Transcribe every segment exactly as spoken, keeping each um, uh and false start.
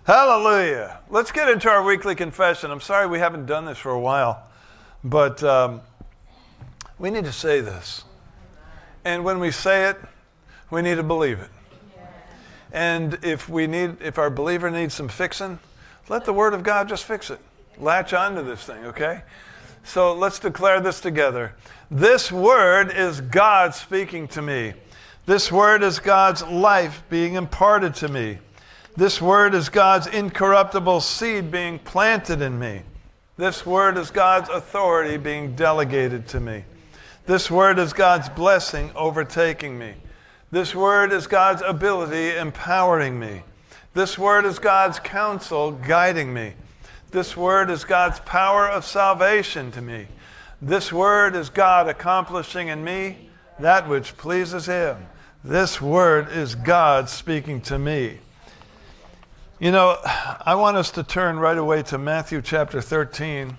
Hallelujah. Let's get into our weekly confession. I'm sorry we haven't done this for a while, but um, we need to say this. And when we say it, we need to believe it. And if we need, if our believer needs some fixing, let the Word of God just fix it. Latch onto this thing, okay? So let's declare this together. This Word is God speaking to me. This Word is God's life being imparted to me. This Word is God's incorruptible seed being planted in me. This Word is God's authority being delegated to me. This Word is God's blessing overtaking me. This Word is God's ability empowering me. This Word is God's counsel guiding me. This Word is God's power of salvation to me. This Word is God accomplishing in me that which pleases Him. This Word is God speaking to me. You know, I want us to turn right away to Matthew chapter thirteen.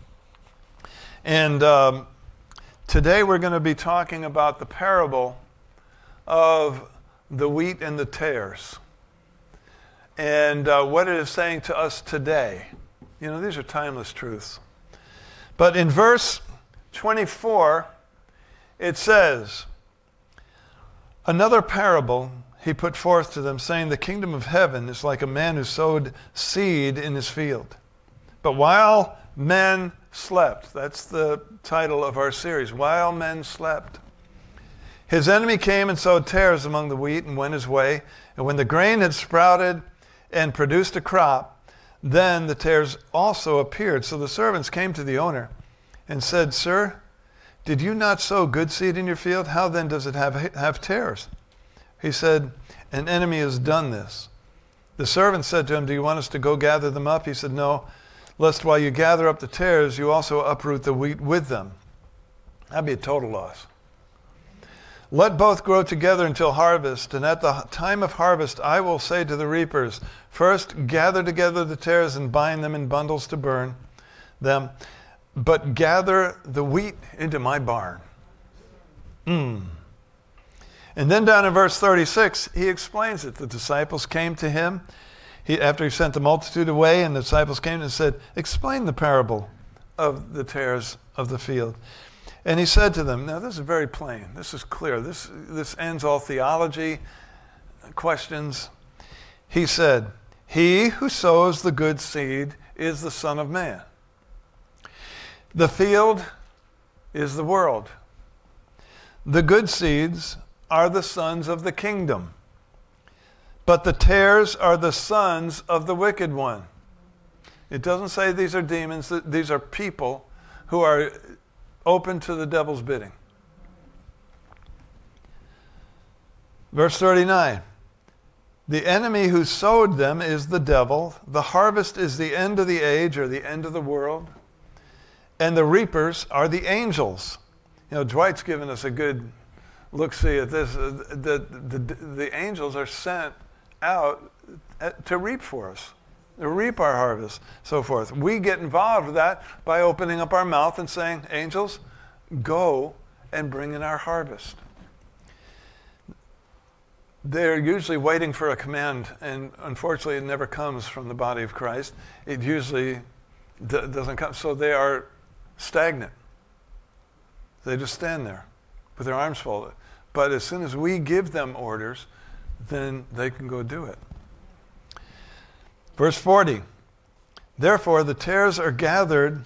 And um, today we're going to be talking about the parable of the wheat and the tares. And uh, what it is saying to us today. You know, these are timeless truths. But in verse twenty-four, it says, another parable he put forth to them, saying, the kingdom of heaven is like a man who sowed seed in his field. But while men slept, that's the title of our series, While Men Slept, his enemy came and sowed tares among the wheat and went his way. And when the grain had sprouted and produced a crop, then the tares also appeared. So the servants came to the owner and said, Sir, did you not sow good seed in your field? How then does it have, have tares? He said, an enemy has done this. The servant said to him, do you want us to go gather them up? He said, no, lest while you gather up the tares, you also uproot the wheat with them. That'd be a total loss. Let both grow together until harvest, and at the time of harvest I will say to the reapers, first gather together the tares and bind them in bundles to burn them, but gather the wheat into my barn. Mm. And then down in verse thirty-six, he explains it. The disciples came to him he, after he sent the multitude away, and the disciples came and said, explain the parable of the tares of the field. And he said to them, now this is very plain. This is clear. This, this ends all theology questions. He said, he who sows the good seed is the Son of Man. The field is the world. The good seeds are the sons of the kingdom, but the tares are the sons of the wicked one. It doesn't say these are demons. These are people who are open to the devil's bidding. Verse thirty-nine, the enemy who sowed them is the devil. The harvest is the end of the age, or the end of the world, and the reapers are the angels. You know, Dwight's given us a good look, see at this. Uh, the, the, the angels are sent out at, to reap for us, to reap our harvest, so forth. We get involved with that by opening up our mouth and saying, angels, go and bring in our harvest. They're usually waiting for a command, and unfortunately it never comes from the body of Christ. It usually d- doesn't come, so they are stagnant. They just stand there with their arms folded. But as soon as we give them orders, then they can go do it. Verse forty, therefore the tares are gathered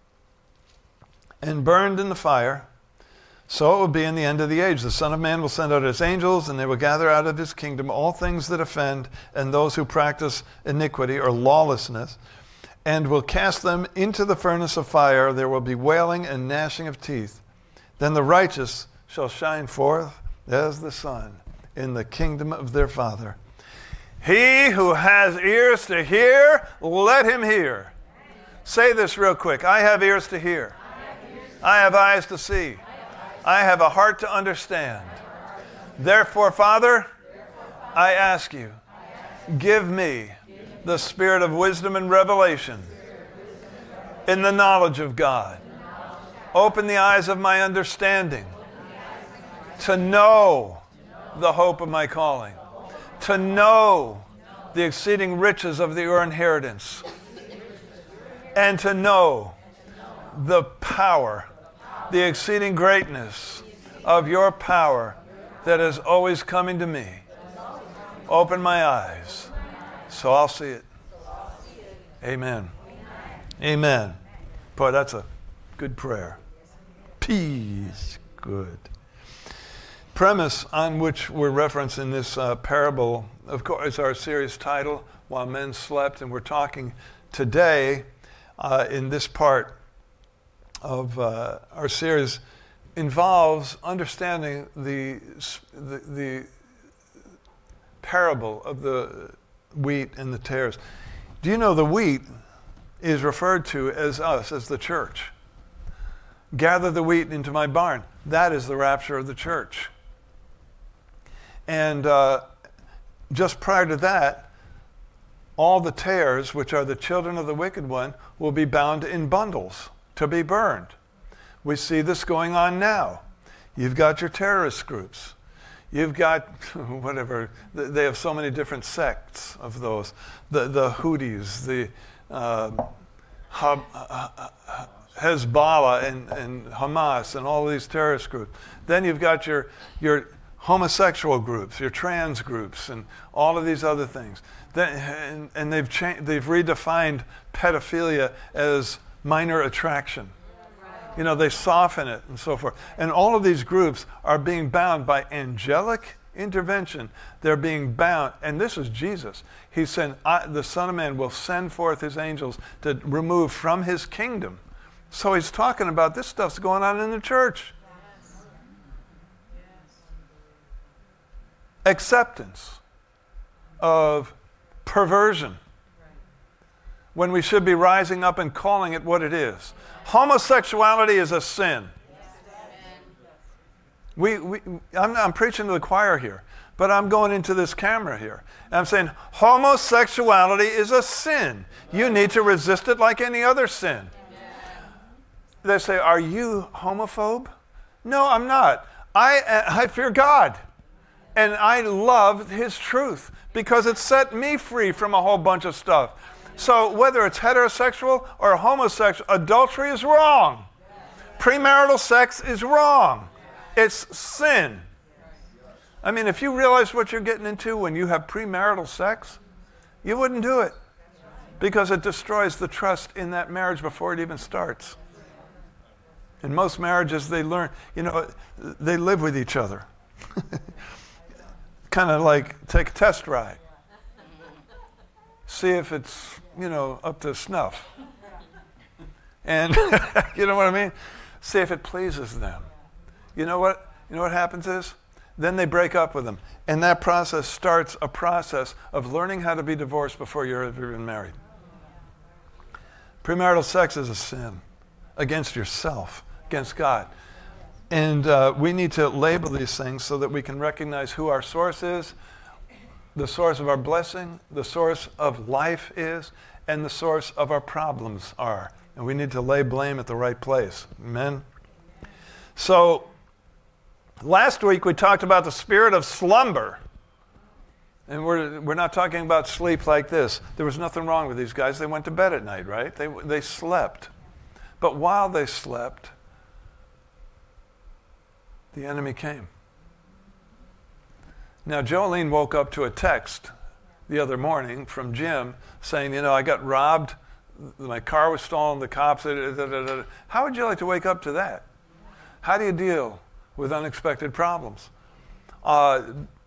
and burned in the fire, so it will be in the end of the age. The Son of Man will send out his angels, and they will gather out of his kingdom all things that offend and those who practice iniquity or lawlessness, and will cast them into the furnace of fire. There will be wailing and gnashing of teeth. Then the righteous shall shine forth as the sun in the kingdom of their Father. He who has ears to hear, let him hear. Say this real quick. I have ears to hear. I have eyes to see. I have a heart to understand. Therefore, Father, I ask you, give me the spirit of wisdom and revelation in the knowledge of God. Open the eyes of my understanding to know the hope of my calling, to know the exceeding riches of your inheritance, and to know the power, the exceeding greatness of your power that is always coming to me. Open my eyes so I'll see it. Amen. Amen. Boy, that's a good prayer. Peace. Good. Premise on which we're referencing this uh, parable, of course, is our series title, While Men Slept. And we're talking today uh, in this part of uh, our series involves understanding the, the, the parable of the wheat and the tares. Do you know the wheat is referred to as us, as the church? Gather the wheat into my barn. That is the rapture of the church. And uh, just prior to that, all the tares, which are the children of the wicked one, will be bound in bundles to be burned. We see this going on now. You've got your terrorist groups. You've got whatever, they have so many different sects of those. The, the Houthis, the uh, Hezbollah and, and Hamas and all of these terrorist groups. Then you've got your, your homosexual groups, your trans groups, and all of these other things. Then, and, and they've cha- they've redefined pedophilia as minor attraction. You know, they soften it and so forth. And all of these groups are being bound by angelic intervention. They're being bound, and this is Jesus. He said, I, the Son of Man will send forth his angels to remove from his kingdom. So he's talking about this stuff's going on in the church. Yes. Yes. Acceptance of perversion, when we should be rising up and calling it what it is. Homosexuality is a sin. We, we, I'm, I'm preaching to the choir here, but I'm going into this camera here. And I'm saying homosexuality is a sin. You need to resist it like any other sin. They say, are you homophobe? No, I'm not. I, I fear God. And I love his truth because it set me free from a whole bunch of stuff. So whether it's heterosexual or homosexual, adultery is wrong. Premarital sex is wrong. It's sin. I mean, if you realize what you're getting into when you have premarital sex, you wouldn't do it because it destroys the trust in that marriage before it even starts. In most marriages, they learn, you know, they live with each other. Kind of like take a test ride. See if it's, you know, up to snuff. And you know what I mean? See if it pleases them. You know what? You know what happens is? Then they break up with them. And that process starts a process of learning how to be divorced before you're even married. Premarital sex is a sin against yourself, against God. And uh, we need to label these things so that we can recognize who our source is, the source of our blessing, the source of life is, and the source of our problems are. And we need to lay blame at the right place. Amen? So, last week we talked about the spirit of slumber. And we're, we're not talking about sleep like this. There was nothing wrong with these guys. They went to bed at night, right? They, they slept. But while they slept, the enemy came. Now, Jolene woke up to a text the other morning from Jim saying, you know, I got robbed, my car was stolen, the cops, da, da, da, da. How would you like to wake up to that? How do you deal with unexpected problems? Uh,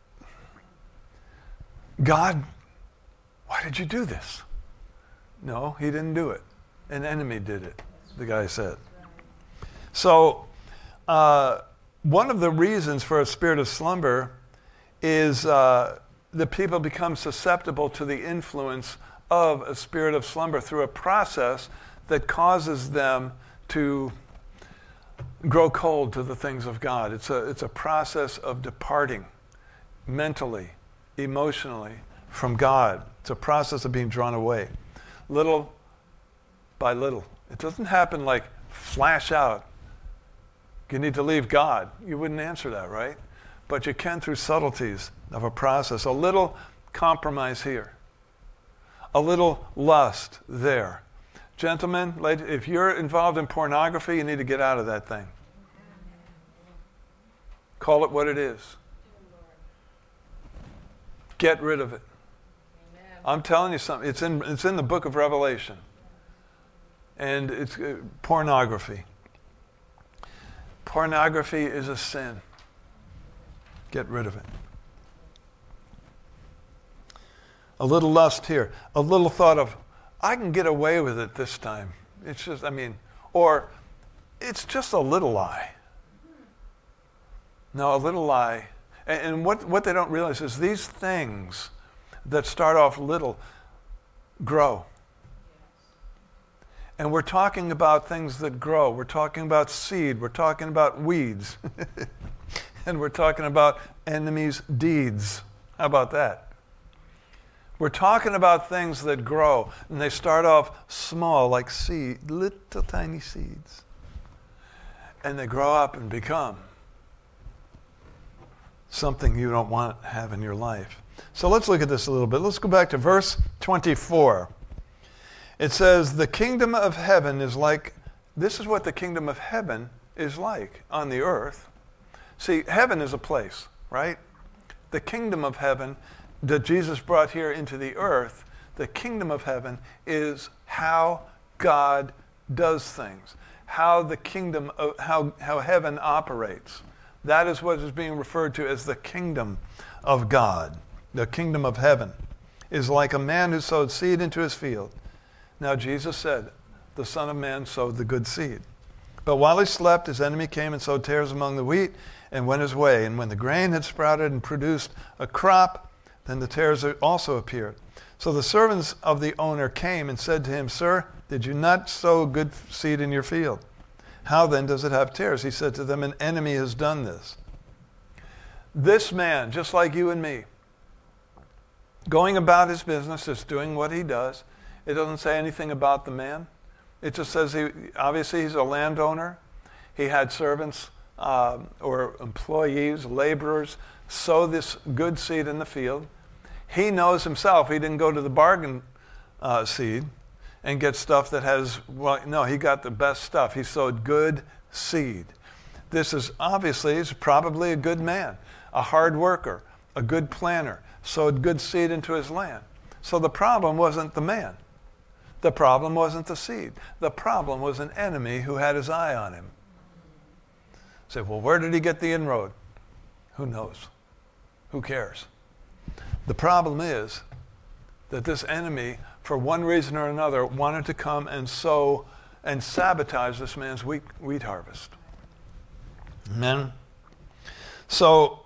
God, why did you do this? No, he didn't do it. An enemy did it, the guy said. So, uh, one of the reasons for a spirit of slumber is uh, that people become susceptible to the influence of a spirit of slumber through a process that causes them to grow cold to the things of God. It's a, it's a process of departing mentally, emotionally from God. It's a process of being drawn away, little by little. It doesn't happen like flash out. You need to leave God. You wouldn't answer that, right? But you can through subtleties of a process. A little compromise here, a little lust there. Gentlemen, ladies, if you're involved in pornography, you need to get out of that thing. Call it what it is. Get rid of it. Amen. I'm telling you something. It's in, it's in the book of Revelation. And it's uh, pornography. Pornography is a sin. Get rid of it. A little lust here. A little thought of, I can get away with it this time. It's just, I mean, or it's just a little lie. No, a little lie. And, and what, what they don't realize is these things that start off little grow. And we're talking about things that grow. We're talking about seed. We're talking about weeds. And we're talking about enemies' deeds. How about that? We're talking about things that grow, and they start off small, like seed, little tiny seeds. And they grow up and become something you don't want to have in your life. So let's look at this a little bit. Let's go back to verse twenty-four. It says, the kingdom of heaven is like, this is what the kingdom of heaven is like on the earth. See, heaven is a place, right? The kingdom of heaven that Jesus brought here into the earth, the kingdom of heaven is how God does things, how the kingdom of, how, how heaven operates. That is what is being referred to as the kingdom of God. The kingdom of heaven is like a man who sowed seed into his field. Now Jesus said, the Son of Man sowed the good seed. But while he slept, his enemy came and sowed tares among the wheat and went his way. And when the grain had sprouted and produced a crop, then the tares also appeared. So the servants of the owner came and said to him, Sir, did you not sow good seed in your field? How then does it have tares? He said to them, an enemy has done this. This man, just like you and me, going about his business, just doing what he does. It doesn't say anything about the man. It just says he obviously he's a landowner. He had servants uh, or employees, laborers, sow this good seed in the field. He knows himself. He didn't go to the bargain uh, seed and get stuff that has, well, no, he got the best stuff. He sowed good seed. This is obviously, he's probably a good man, a hard worker, a good planner, sowed good seed into his land. So the problem wasn't the man. The problem wasn't the seed. The problem was an enemy who had his eye on him. Say, well, where did he get the inroad? Who knows? Who cares? The problem is that this enemy, for one reason or another, wanted to come and sow and sabotage this man's wheat, wheat harvest. Amen? So,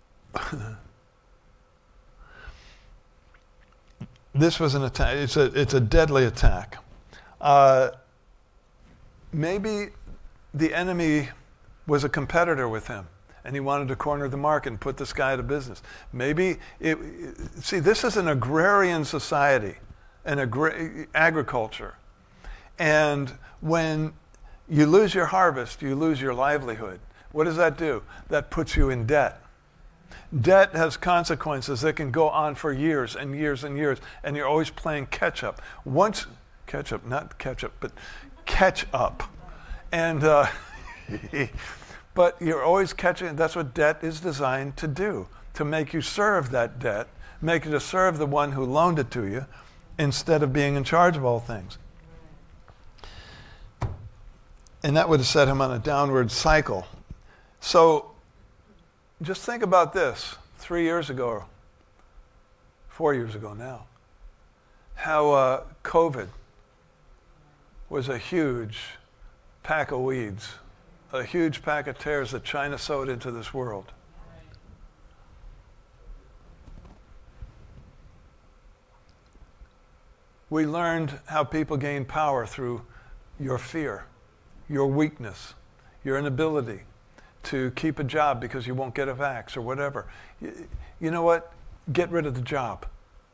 this was an attack. It's a, it's a deadly attack. Uh, maybe the enemy was a competitor with him, and he wanted to corner the market and put this guy out of business. Maybe, it, see, this is an agrarian society, an agra- agriculture. And when you lose your harvest, you lose your livelihood. What does that do? That puts you in debt. Debt has consequences that can go on for years and years and years, and you're always playing catch up. Once, catch up, not catch up, but catch up. And, uh, but you're always catching, that's what debt is designed to do, to make you serve that debt, make you to serve the one who loaned it to you, instead of being in charge of all things. And that would have set him on a downward cycle. So, just think about this, three years ago, four years ago now, how uh, COVID was a huge pack of weeds, a huge pack of tares that China sowed into this world. We learned how people gain power through your fear, your weakness, your inability to keep a job because you won't get a vax or whatever. You, you know what? Get rid of the job.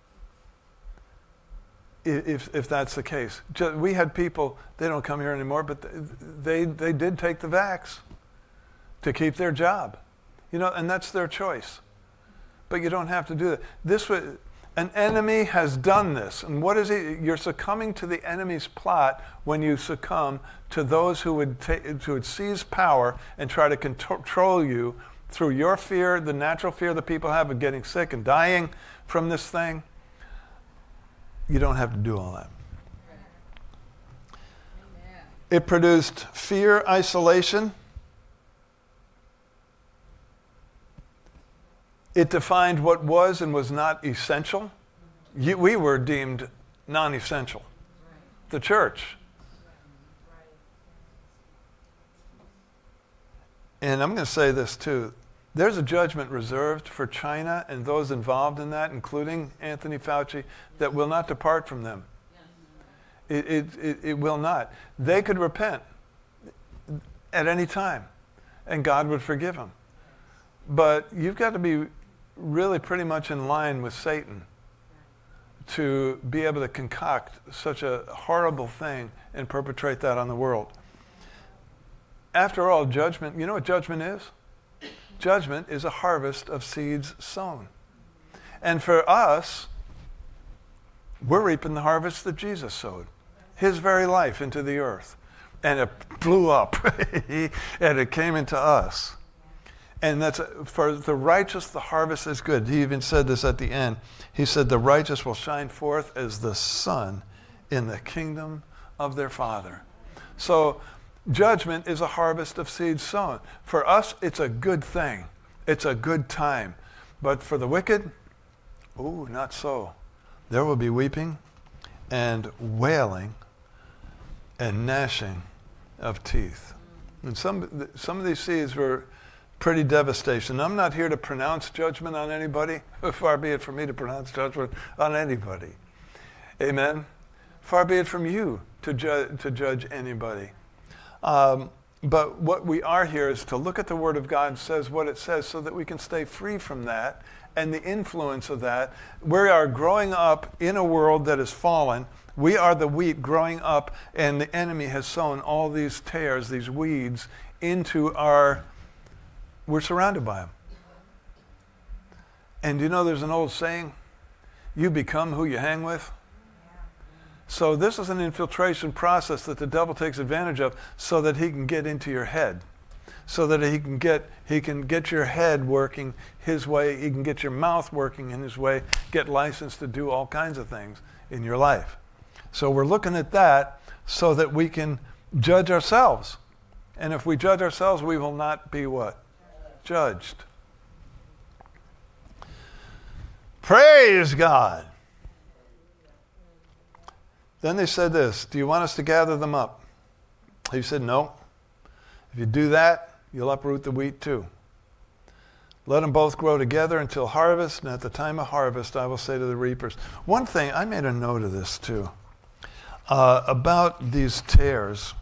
If if that's the case. Just, we had people, they don't come here anymore, but they they did take the vax to keep their job. You know, and that's their choice. But you don't have to do that. This was, An enemy has done this. And what is he? You're succumbing to the enemy's plot when you succumb to those who would, ta- who would seize power and try to control you through your fear, the natural fear that people have of getting sick and dying from this thing. You don't have to do all that. Amen. It produced fear, isolation. It defined what was and was not essential. You, we were deemed non-essential. The church. And I'm going to say this too. There's a judgment reserved for China and those involved in that, including Anthony Fauci, that will not depart from them. It, it, it, it will not. They could repent at any time, and God would forgive them. But you've got to be really pretty much in line with Satan to be able to concoct such a horrible thing and perpetrate that on the world. After all, judgment, you know what judgment is? Judgment is a harvest of seeds sown. And for us, we're reaping the harvest that Jesus sowed, his very life into the earth. And it blew up, and it came into us. And that's for the righteous, the harvest is good. He even said this at the end. He said, the righteous will shine forth as the sun in the kingdom of their Father. So judgment is a harvest of seeds sown. For us, it's a good thing. It's a good time. But for the wicked, ooh, not so. There will be weeping and wailing and gnashing of teeth. And some some of these seeds were pretty devastation. I'm not here to pronounce judgment on anybody. Far be it from me to pronounce judgment on anybody. Amen? Far be it from you to, ju- to judge anybody. Um, but what we are here is to look at the Word of God and says what it says so that we can stay free from that and the influence of that. We are growing up in a world that is fallen. We are the wheat growing up, and the enemy has sown all these tares, these weeds, into our... We're surrounded by them. And you know there's an old saying, you become who you hang with. So this is an infiltration process that the devil takes advantage of so that he can get into your head. So that he can get he can get your head working his way, he can get your mouth working in his way, get licensed to do all kinds of things in your life. So we're looking at that so that we can judge ourselves. And if we judge ourselves, we will not be what? Judged. Praise God. Then they said this, do you want us to gather them up? He said, no. If you do that, you'll uproot the wheat too. Let them both grow together until harvest, and at the time of harvest I will say to the reapers. One thing, I made a note of this too, uh, about these tares.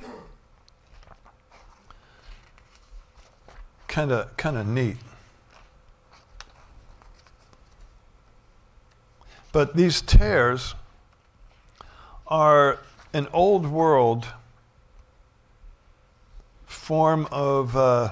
Kind of, kind of neat. But these tares are an old world form of, uh,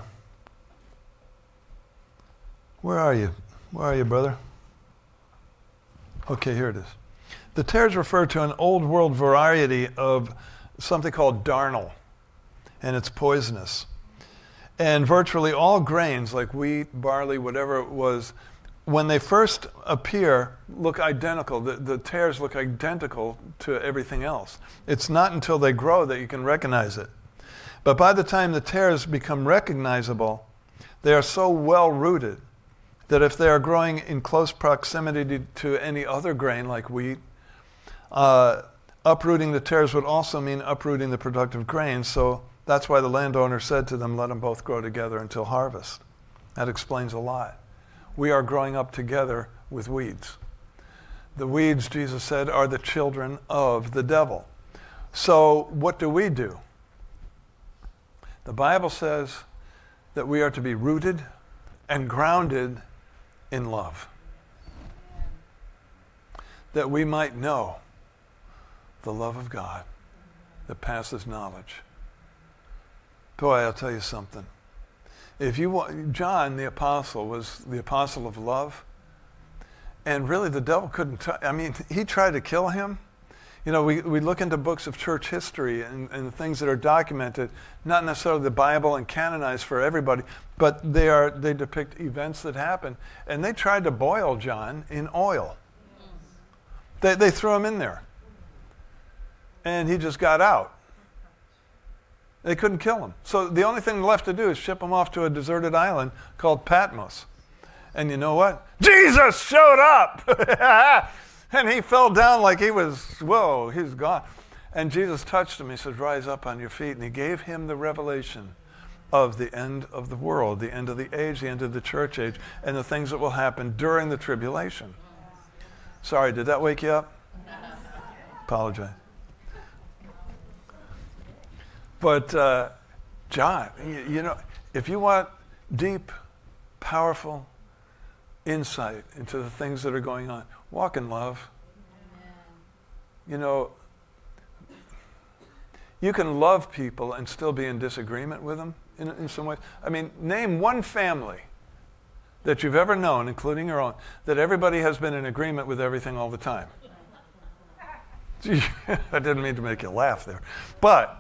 where are you? Where are you, brother? Okay, here it is. The tares refer to an old world variety of something called darnel, and it's poisonous. And virtually all grains, like wheat, barley, whatever it was, when they first appear, look identical. The, the tares look identical to everything else. It's not until they grow that you can recognize it. But by the time the tares become recognizable, they are so well rooted that if they are growing in close proximity to, to any other grain like wheat, uh, uprooting the tares would also mean uprooting the productive grain. So that's why the landowner said to them, let them both grow together until harvest. That explains a lot. We are growing up together with weeds. The weeds, Jesus said, are the children of the devil. So what do we do? The Bible says that we are to be rooted and grounded in love, that we might know the love of God that passes knowledge. Boy, I'll tell you something. If you want, John the apostle was the apostle of love, And really the devil couldn't, t- I mean, he tried to kill him. You know, we, we look into books of church history and, and things that are documented, not necessarily the Bible and canonized for everybody, but they are they depict events that happen. And they tried to boil John in oil. They, they threw him in there. And he just got out. They couldn't kill him. So the only thing left to do is ship him off to a deserted island called Patmos. And you know what? Jesus showed up! And he fell down like he was, whoa, he's gone. And Jesus touched him. He said, rise up on your feet. And he gave him the revelation of the end of the world, the end of the age, the end of the church age, and the things that will happen during the tribulation. Sorry, did that wake you up? Apologize. But uh, John, you, you know, if you want deep, powerful insight into the things that are going on, walk in love. Amen. You know, you can love people and still be in disagreement with them in, in some ways. I mean, name one family that you've ever known, including your own, that everybody has been in agreement with everything all the time. I didn't mean to make you laugh there. But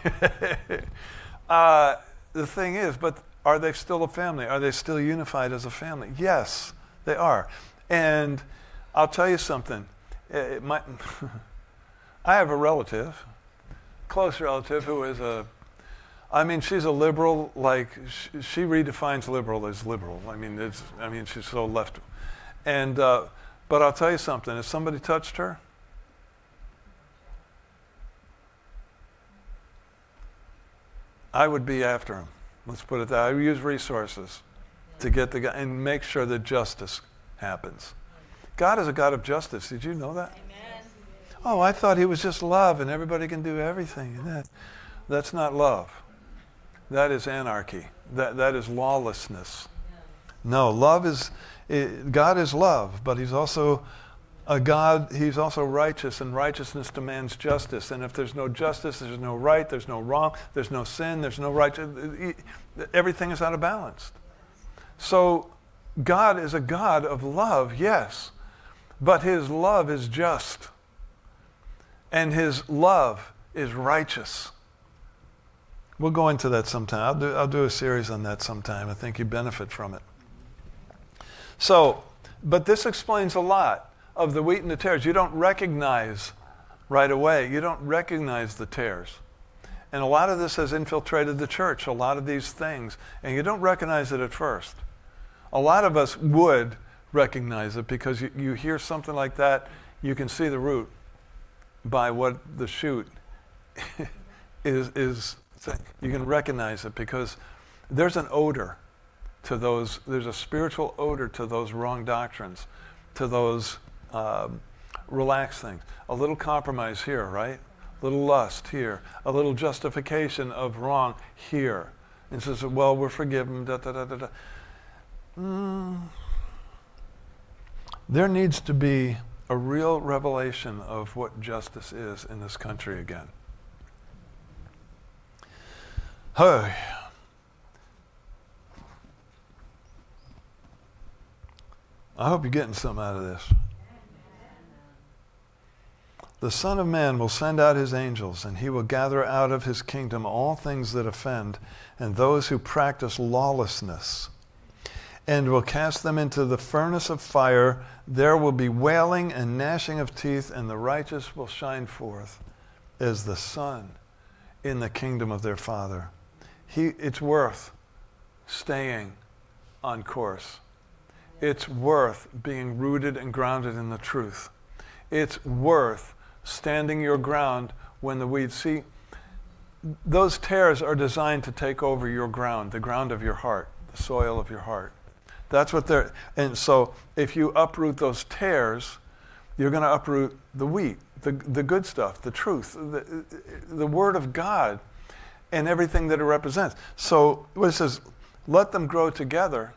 uh, the thing is, but are they still a family? Are they still unified as a family? Yes, they are. And I'll tell you something. It might, I have a relative, close relative, who is a, I mean, she's a liberal, like, she, she redefines liberal as liberal. I mean, it's, I mean, she's so left. And, uh, but I'll tell you something. If somebody touched her, I would be after him. Let's put it that. I would use resources to get the guy and make sure that justice happens. God is a God of justice. Did you know that? Amen. Oh, I thought he was just love and everybody can do everything. And that, that's not love. That is anarchy. That that is lawlessness. No, love is, it, God is love, but he's also a God, he's also righteous, and righteousness demands justice. And if there's no justice, there's no right, there's no wrong, there's no sin, there's no right. Everything is out of balance. So God is a God of love, yes, but his love is just. And his love is righteous. We'll go into that sometime. I'll do, I'll do a series on that sometime. I think you benefit from it. So, but this explains a lot of the wheat and the tares. You don't recognize right away. You don't recognize the tares. And a lot of this has infiltrated the church, a lot of these things, and you don't recognize it at first. A lot of us would recognize it because you, you hear something like that, you can see the root by what the shoot is, is you can recognize it because there's an odor to those, there's a spiritual odor to those wrong doctrines, to those Um, relaxed things. A little compromise here, right? A little lust here. A little justification of wrong here. And says, well, we're forgiven. Da, da, da, da, da. Mm. There needs to be a real revelation of what justice is in this country again. Hey. I hope you're getting something out of this. The Son of Man will send out his angels, and he will gather out of his kingdom all things that offend, and those who practice lawlessness, and will cast them into the furnace of fire. There will be wailing and gnashing of teeth, and the righteous will shine forth as the sun in the kingdom of their Father. He, it's worth staying on course. It's worth being rooted and grounded in the truth. It's worth standing your ground when the weeds. See, those tares are designed to take over your ground, the ground of your heart, the soil of your heart. That's what they're, and so if you uproot those tares, you're going to uproot the wheat, the the good stuff, the truth, the, the Word of God, and everything that it represents. So what it says, let them grow together,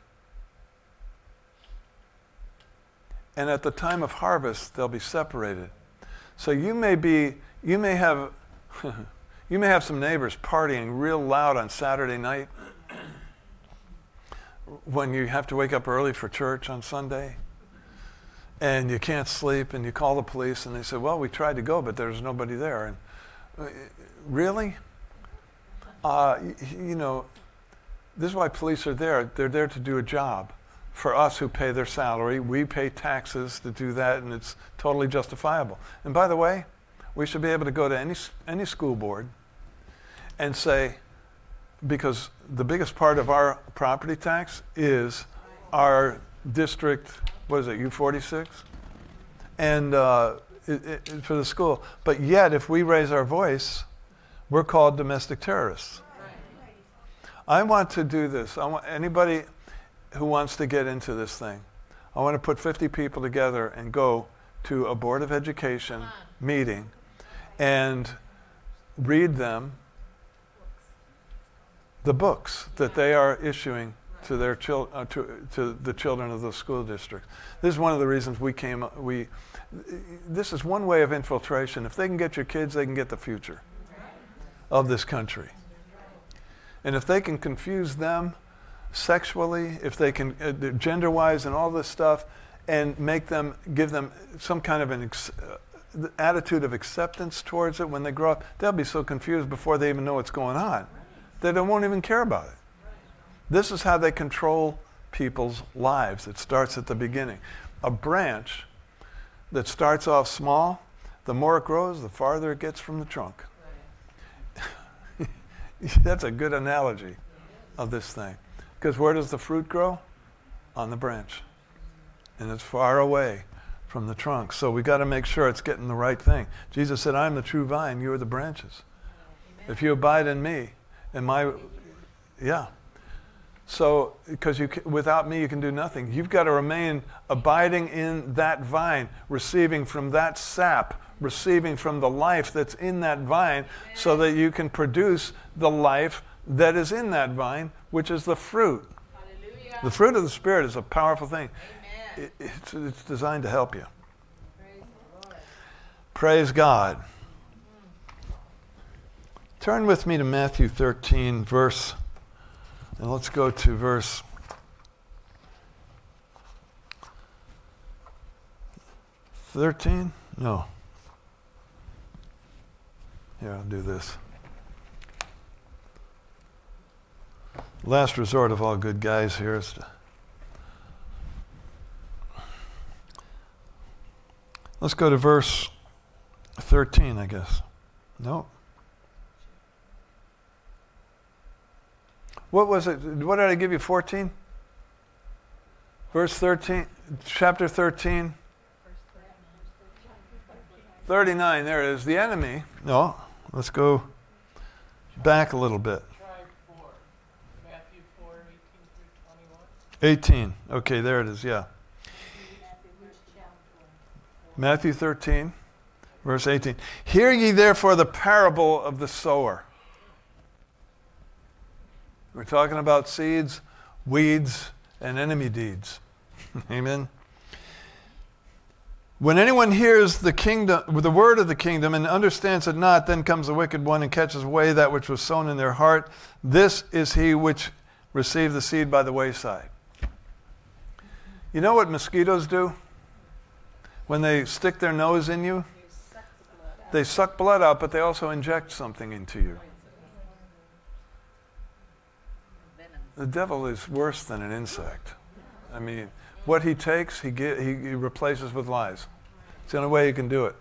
and at the time of harvest, they'll be separated. So you may be, you may have, you may have some neighbors partying real loud on Saturday night when you have to wake up early for church on Sunday. and you can't sleep, and you call the police, and they say, well, we tried to go, but there's nobody there. And uh, really? Uh, you, you know, this is why police are there. They're there to do a job. For us who pay their salary, we pay taxes to do that, and it's totally justifiable. And by the way, we should be able to go to any any school board and say, because the biggest part of our property tax is our district, what is it, U forty-six? And uh, it, it, for the school. But yet, if we raise our voice, we're called domestic terrorists. I want to do this. I want anybody who wants to get into this thing. I want to put fifty people together and go to a Board of Education meeting and read them the books that they are issuing to their chil- uh, to, to the children of the school district. This is one of the reasons we came. We this is one way of infiltration. If they can get your kids, they can get the future of this country. And if they can confuse them sexually, if they can, uh, gender-wise and all this stuff, and make them, give them some kind of an ex- uh, attitude of acceptance towards it when they grow up, they'll be so confused before they even know what's going on that they won't even care about it. This is how they control people's lives. It starts at the beginning. A branch that starts off small, the more it grows, the farther it gets from the trunk. That's a good analogy of this thing. Because where does the fruit grow? On the branch. And it's far away from the trunk. So we got to make sure it's getting the right thing. Jesus said, I'm the true vine, you are the branches. Amen. If you abide in me, and my, yeah. So, because you without me you can do nothing. You've got to remain abiding in that vine, receiving from that sap, receiving from the life that's in that vine, so that you can produce the life that is in that vine, which is the fruit. Hallelujah. The fruit of the Spirit is a powerful thing. It, it's, it's designed to help you. Praise, Praise God. Turn with me to Matthew thirteen, verse, and let's go to verse thirteen? No. Here, I'll do this. Last resort of all good guys here is to... Let's go to verse thirteen, I guess. No. What was it? What did I give you? fourteen? Verse thirteen, chapter thirteen. thirty-nine, there it is. The enemy. No, let's go back a little bit. eighteen. Okay, there it is, yeah. Matthew thirteen, verse eighteen. Hear ye therefore the parable of the sower. We're talking about seeds, weeds, and enemy deeds. Amen. When anyone hears the kingdom, the word of the kingdom and understands it not, then comes the wicked one and catches away that which was sown in their heart. This is he which received the seed by the wayside. You know what mosquitoes do? When they stick their nose in you, they suck blood out, but they also inject something into you. The devil is worse than an insect. I mean, what he takes, he, get, he, he replaces with lies. It's the only way he can do it.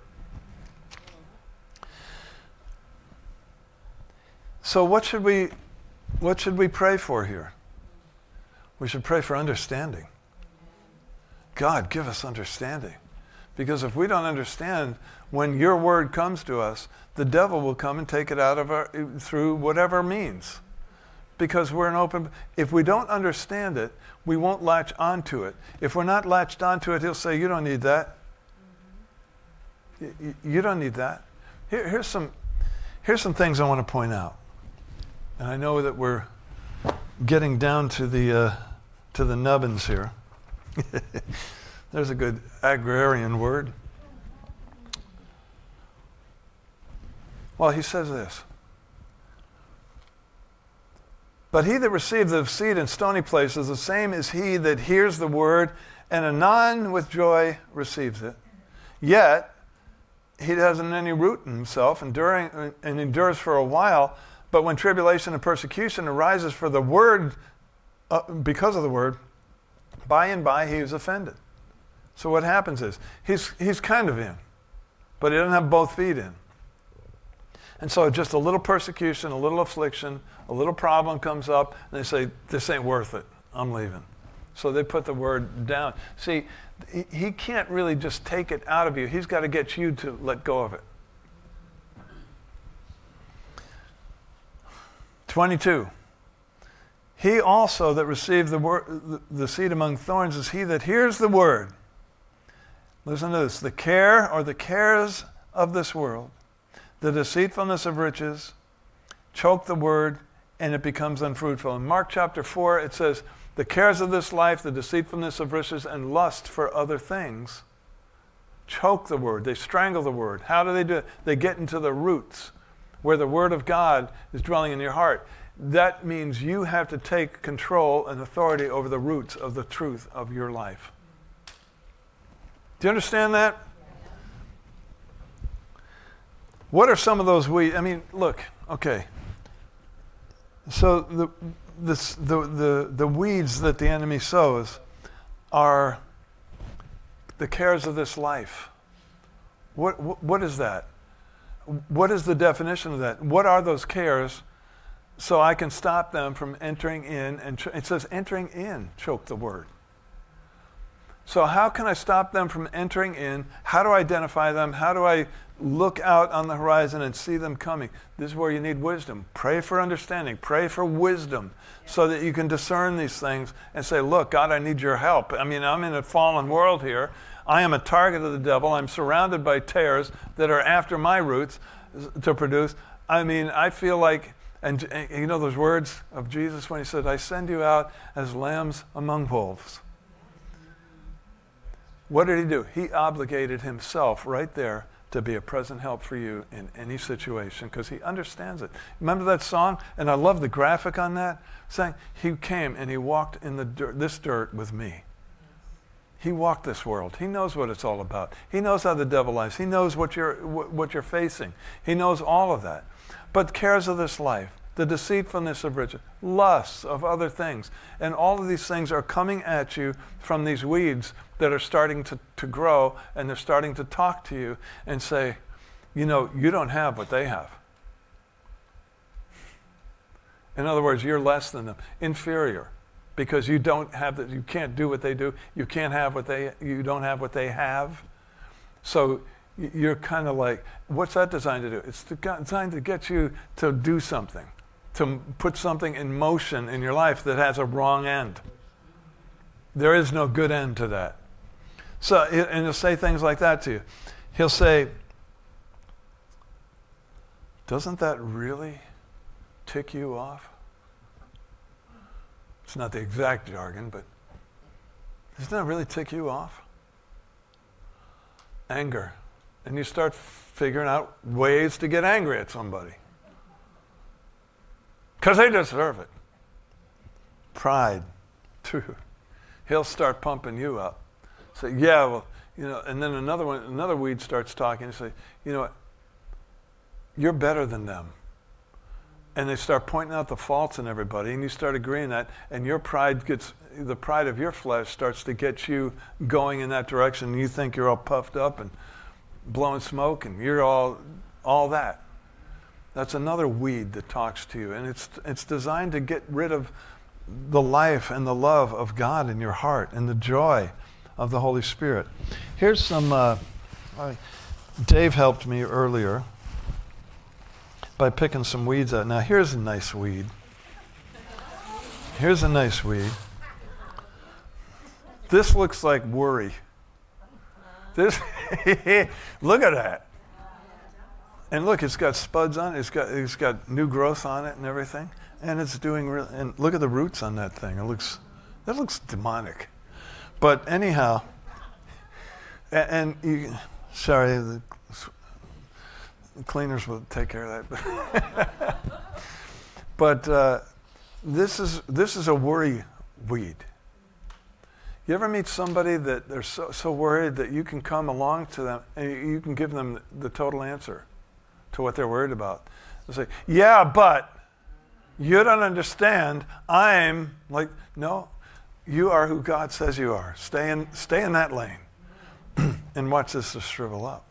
So what should we, what should we pray for here? We should pray for understanding. God, give us understanding. Because if we don't understand, when your word comes to us, the devil will come and take it out of our, through whatever means. Because we're an open, if we don't understand it, we won't latch onto it. If we're not latched onto it, he'll say, you don't need that. You, you don't need that. Here, here's some, here's some things I want to point out. And I know that we're getting down to the, uh, to the nubbins here. There's a good agrarian word. Well, he says this. But he that received the seed in stony places, the same is he that hears the word and anon with joy receives it. Yet, he doesn't any root in himself, enduring, and endures for a while. But when tribulation and persecution arises for the word, uh, because of the word, by and by he is offended. So what happens is, he's he's kind of in, but he doesn't have both feet in. And so just a little persecution, a little affliction, a little problem comes up, and they say, this ain't worth it, I'm leaving. So they put the word down. See, he can't really just take it out of you. He's got to get you to let go of it. twenty-two. He also that received the word, the seed among thorns is he that hears the word. Listen to this. The care or the cares of this world, the deceitfulness of riches, choke the word, and it becomes unfruitful. In Mark chapter four, it says, the cares of this life, the deceitfulness of riches, and lust for other things choke the word. They strangle the word. How do they do it? They get into the roots where the word of God is dwelling in your heart. That means you have to take control and authority over the roots of the truth of your life. Do you understand that? What are some of those weeds? I mean, look, okay. So the this, the, the the weeds that the enemy sows are the cares of this life. What, what what is that? What is the definition of that? What are those cares? So I can stop them from entering in, and it says entering in, choke the word. So how can I stop them from entering in? How do I identify them? How do I look out on the horizon and see them coming? This is where you need wisdom. Pray for understanding. Pray for wisdom so that you can discern these things and say, look, God, I need your help. I mean, I'm in a fallen world here. I am a target of the devil. I'm surrounded by tares that are after my roots to produce. I mean, I feel like, and, and you know those words of Jesus when he said, I send you out as lambs among wolves. What did he do? He obligated himself right there to be a present help for you in any situation because he understands it. Remember that song? And I love the graphic on that, saying he came and he walked in the dirt, this dirt with me. He walked this world. He knows what it's all about. He knows how the devil lies. He knows what you're what you're facing. He knows all of that. But cares of this life, the deceitfulness of riches, lusts of other things, and all of these things are coming at you from these weeds that are starting to, to grow, and they're starting to talk to you and say, you know, you don't have what they have. In other words, you're less than them, inferior, because you don't have that. You can't do what they do. You can't have what they. You don't have what they have. So you're kind of like, what's that designed to do? It's designed to get you to do something, to put something in motion in your life that has a wrong end. There is no good end to that. So, and he'll say things like that to you. He'll say, doesn't that really tick you off? It's not the exact jargon, but doesn't that really tick you off? Anger. And you start figuring out ways to get angry at somebody. Because they deserve it. Pride, too. He'll start pumping you up. Say, yeah, well, you know, and then another one, another weed starts talking and say, you know what, you're better than them. And they start pointing out the faults in everybody, and you start agreeing that, and your pride gets, the pride of your flesh starts to get you going in that direction, and you think you're all puffed up and blowing smoke, and you're all, all that. That's another weed that talks to you, and it's it's designed to get rid of the life and the love of God in your heart and the joy of the Holy Spirit. Here's some, uh, Dave helped me earlier by picking some weeds out. Now here's a nice weed. Here's a nice weed. This looks like worry. This, look at that. And look, it's got spuds on it. It's got it's got new growth on it and everything. And it's doing real. And look at the roots on that thing. It looks that looks demonic. But anyhow, and, and you, sorry, the cleaners will take care of that. But uh, this is this is a worry weed. You ever meet somebody that they're so, so worried that you can come along to them and you can give them the total answer to what they're worried about? They say, yeah, but you don't understand. I'm like, no, you are who God says you are. Stay in, stay in that lane and watch this just shrivel up.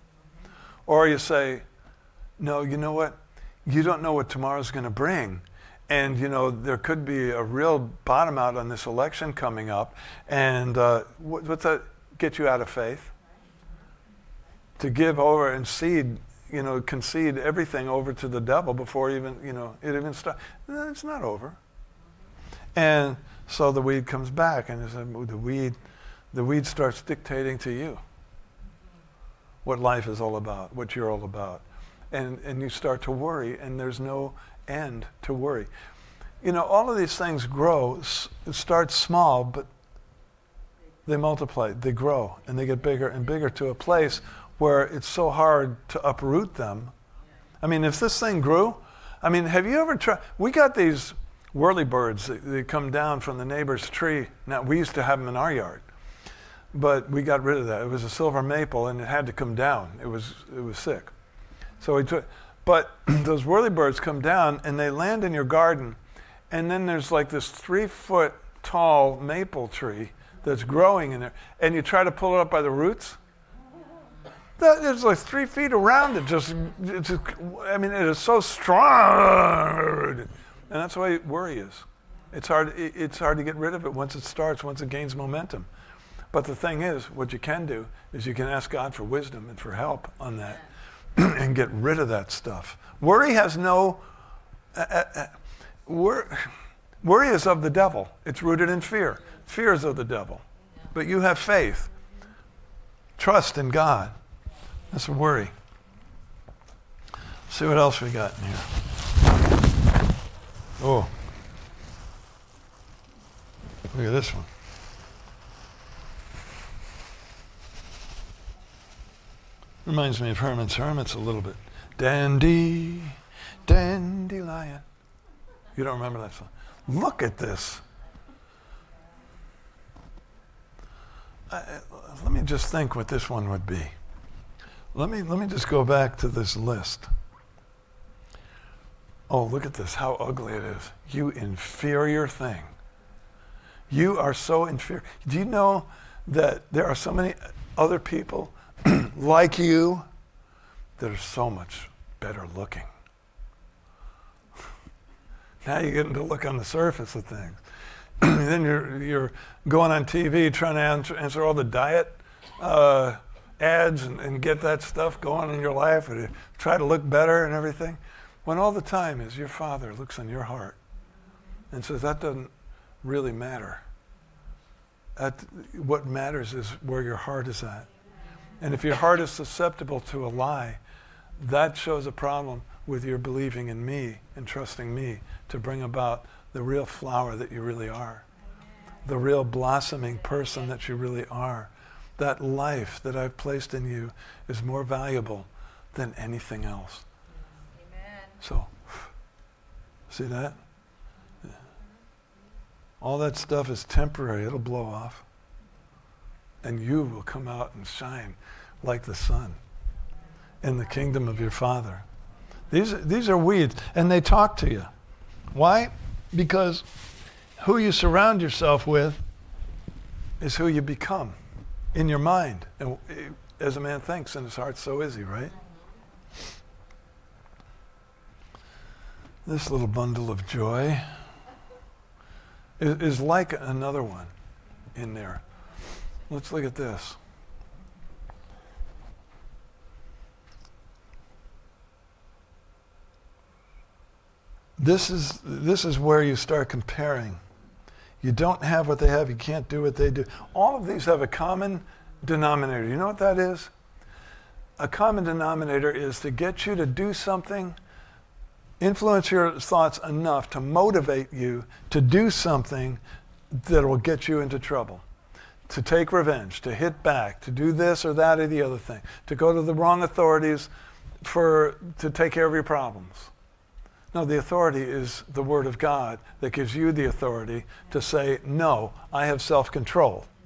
Or you say, no, you know what? You don't know what tomorrow's going to bring. And, you know, there could be a real bottom out on this election coming up. And uh, what, what's that get you out of faith? To give over and cede, you know, concede everything over to the devil before even, you know, it even starts. No, it's not over. And so the weed comes back, and the weed, the weed starts dictating to you what life is all about, what you're all about. And, and you start to worry, and there's no end to worry. You know, all of these things grow, s- start small, but they multiply, they grow, and they get bigger and bigger to a place where it's so hard to uproot them. I mean, if this thing grew, I mean, have you ever tried, we got these whirlybirds that they come down from the neighbor's tree. Now, we used to have them in our yard, but we got rid of that. It was a silver maple, and it had to come down. It was, it was sick. So we took, but those whirlybirds come down and they land in your garden, and then there's like this three foot tall maple tree that's growing in there, and you try to pull it up by the roots. That is like three feet around it. Just, it's just, I mean, it is so strong, and that's why worry is. It's hard. It's hard to get rid of it once it starts, once it gains momentum. But the thing is, what you can do is you can ask God for wisdom and for help on that. And get rid of that stuff. Worry has no, uh, uh, wor- worry is of the devil. It's rooted in fear. Fear is of the devil. But you have faith. Trust in God. That's a worry. See what else we got in here. Oh. Look at this one. Reminds me of Herman's Hermits a little bit. Dandy, dandelion. You don't remember that song? Look at this. Uh, let me just think what this one would be. Let me let me just go back to this list. Oh, look at this, how ugly it is. You inferior thing. You are so inferior. Do you know that there are so many other people like you that are so much better looking? Now you're getting to look on the surface of things. Then you're you're going on T V trying to answer, answer all the diet uh, ads and, and get that stuff going in your life and try to look better and everything. When all the time is your Father looks on your heart and says that doesn't really matter. That, what matters is where your heart is at. And if your heart is susceptible to a lie, that shows a problem with your believing in me and trusting me to bring about the real flower that you really are, the real blossoming person that you really are. That life that I've placed in you is more valuable than anything else. Amen. So, see that? Yeah. All that stuff is temporary. It'll blow off. And you will come out and shine like the sun in the kingdom of your Father. These, these are weeds, and they talk to you. Why? Because who you surround yourself with is who you become in your mind. And as a man thinks in his heart, so is he, right? This little bundle of joy is, is like another one in there. Let's look at this. This is this is where you start comparing. You don't have what they have, you can't do what they do. All of these have a common denominator. You know what that is? A common denominator is to get you to do something, influence your thoughts enough to motivate you to do something that will get you into trouble. To take revenge, to hit back, to do this or that or the other thing, to go to the wrong authorities for to take care of your problems. No, the authority is the Word of God that gives you the authority to say, no, I have self-control.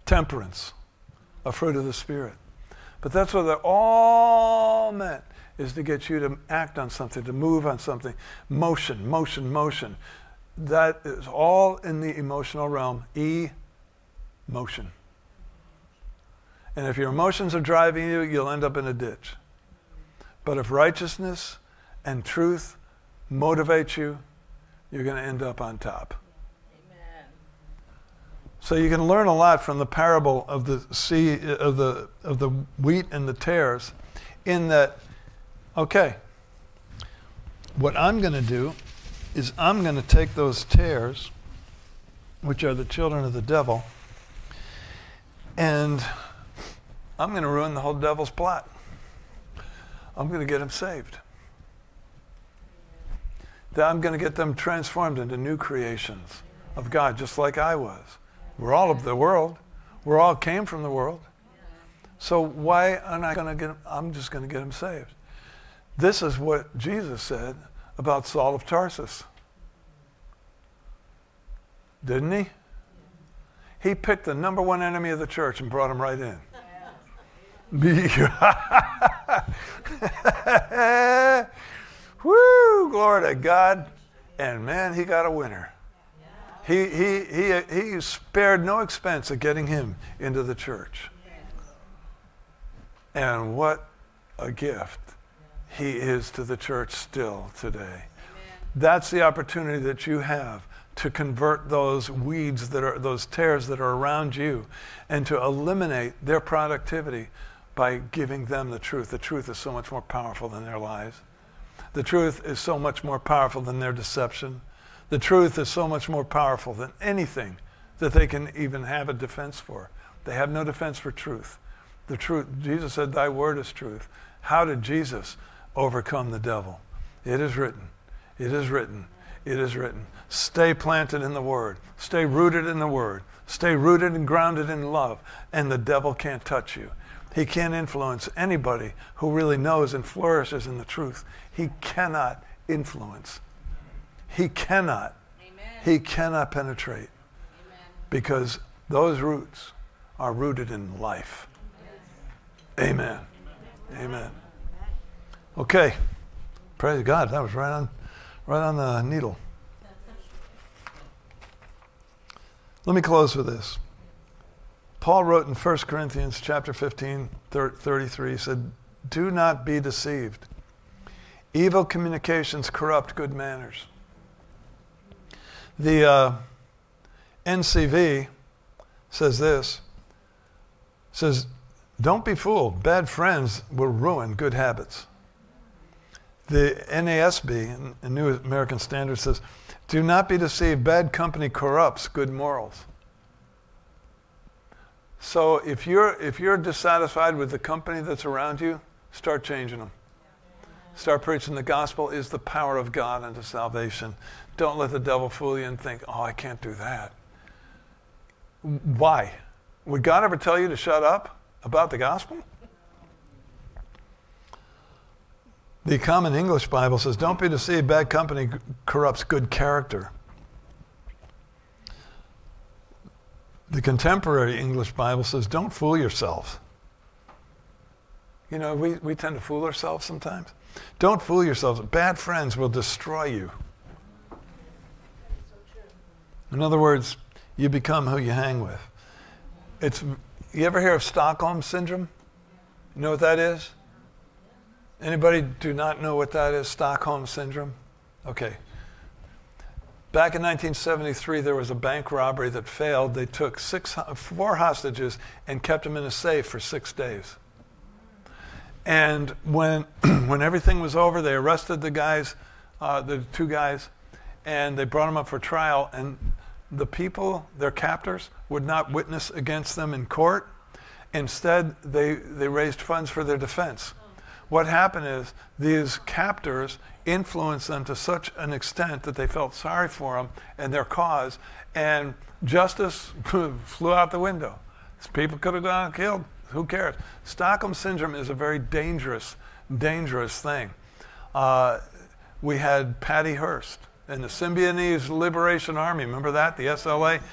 temperance, a fruit of the Spirit. But that's what they're all meant, is to get you to act on something, to move on something. Motion, motion, motion. That is all in the emotional realm. E-motion. And if your emotions are driving you, you'll end up in a ditch. But if righteousness and truth motivate you, you're going to end up on top. Amen. So you can learn a lot from the parable of the sea, of the of the wheat and the tares, in that, okay, what I'm going to do is I'm going to take those tares, which are the children of the devil, and I'm going to ruin the whole devil's plot. I'm going to get them saved. That I'm going to get them transformed into new creations of God, just like I was. We're all of the world. We all came from the world. So why am I going to get them? I'm just going to get them saved. This is what Jesus said about Saul of Tarsus. Didn't he? He picked the number one enemy of the church and brought him right in. Woo, glory to God. And man, he got a winner. He, he, he, he spared no expense of getting him into the church. And what a gift he is to the church still today. That's the opportunity that you have to convert those weeds that are, those tares that are around you, and to eliminate their productivity by giving them the truth. The truth is so much more powerful than their lies. The truth is so much more powerful than their deception. The truth is so much more powerful than anything that they can even have a defense for. They have no defense for truth. The truth, Jesus said, thy word is truth. How did Jesus overcome the devil? It is written. It is written. It is written. Stay planted in the word. Stay rooted in the word. Stay rooted and grounded in love, and the devil can't touch you. He can't influence anybody who really knows and flourishes in the truth. He cannot influence. He cannot. Amen. He cannot penetrate. Amen. Because those roots are rooted in life. Yes. Amen. Amen. Amen. Okay. Praise God. That was right on, right on the needle. Let me close with this. Paul wrote in First Corinthians chapter fifteen, thirty-three, he said, do not be deceived. Evil communications corrupt good manners. The uh, N C V says this, says, don't be fooled. Bad friends will ruin good habits. The N A S B, the New American Standard, says, do not be deceived. Bad company corrupts good morals. So if you're if you're dissatisfied with the company that's around you, start changing them. Start preaching the gospel is the power of God unto salvation. Don't let the devil fool you and think, oh, I can't do that. Why? Would God ever tell you to shut up about the gospel? The Common English Bible says, don't be deceived, bad company corrupts good character. The Contemporary English Bible says, don't fool yourself. You know, we, we tend to fool ourselves sometimes. Don't fool yourselves. Bad friends will destroy you. In other words, you become who you hang with. It's, you ever hear of Stockholm Syndrome? You know what that is? Anybody do not know what that is, Stockholm Syndrome? Okay. Back in nineteen seventy-three, there was a bank robbery that failed. They took six, four hostages and kept them in a safe for six days. And when when everything was over, they arrested the guys, uh, the two guys, and they brought them up for trial. And the people, their captors, would not witness against them in court. Instead, they, they raised funds for their defense. What happened is these captors influenced them to such an extent that they felt sorry for them and their cause, and justice flew out the window. People could have gone and killed. Who cares? Stockholm Syndrome is a very dangerous, dangerous thing. Uh, we had Patty Hearst and the Symbionese Liberation Army. Remember that? The S L A?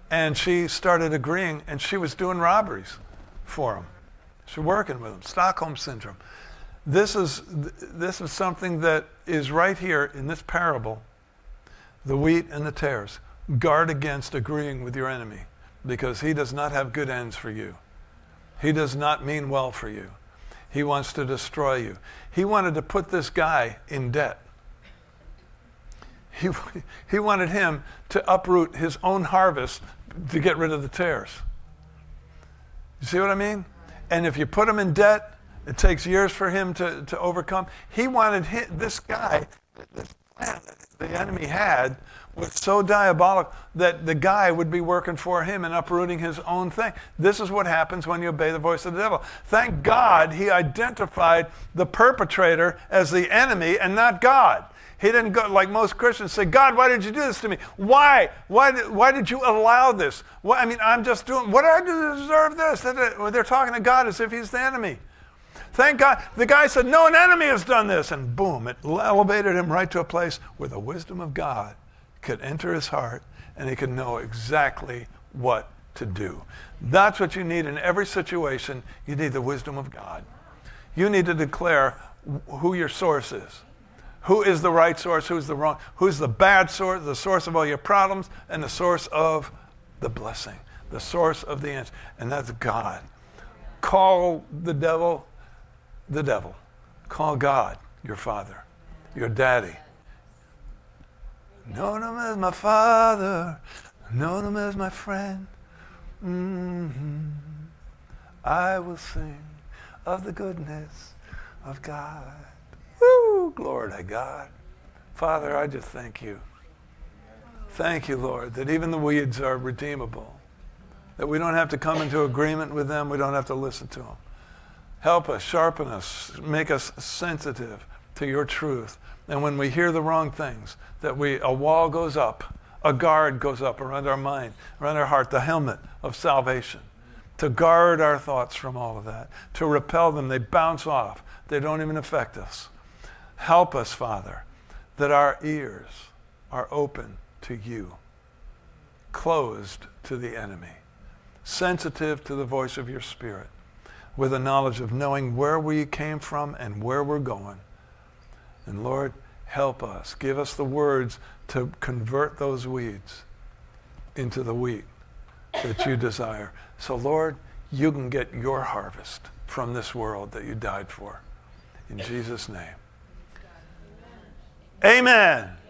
And she started agreeing, and she was doing robberies for him. She's working with him. Stockholm Syndrome. This is, this is something that is right here in this parable, the wheat and the tares. Guard against agreeing with your enemy, because he does not have good ends for you. He does not mean well for you. He wants to destroy you. He wanted to put this guy in debt. He, he wanted him to uproot his own harvest to get rid of the tares. You see what I mean? And if you put him in debt, it takes years for him to, to overcome. He wanted his, this guy, this plan that the enemy had was so diabolical that the guy would be working for him and uprooting his own thing. This is what happens when you obey the voice of the devil. Thank God he identified the perpetrator as the enemy and not God. He didn't go like most Christians say, God, why did you do this to me? Why? Why did, why did you allow this? Well, I mean, I'm just doing, what did I do to deserve this? They're talking to God as if he's the enemy. Thank God. The guy said, no, an enemy has done this. And boom, it elevated him right to a place where the wisdom of God could enter his heart and he could know exactly what to do. That's what you need in every situation. You need the wisdom of God. You need to declare who your source is. Who is the right source? Who's the wrong? Who's the bad source? The source of all your problems and the source of the blessing. The source of the answer. And that's God. Call the devil the devil. Call God your father, your daddy. Known him as my father. Known him as my friend. Mm-hmm. I will sing of the goodness of God. Woo! Glory to God. Father, I just thank you. Thank you, Lord, that even the weeds are redeemable. That we don't have to come into agreement with them. We don't have to listen to them. Help us, sharpen us, make us sensitive to your truth. And when we hear the wrong things, that we a wall goes up, a guard goes up around our mind, around our heart, the helmet of salvation, to guard our thoughts from all of that, to repel them. They bounce off. They don't even affect us. Help us, Father, that our ears are open to you, closed to the enemy, sensitive to the voice of your Spirit, with a knowledge of knowing where we came from and where we're going. And Lord, help us. Give us the words to convert those weeds into the wheat that you desire. So Lord, you can get your harvest from this world that you died for. In Jesus' name. Amen.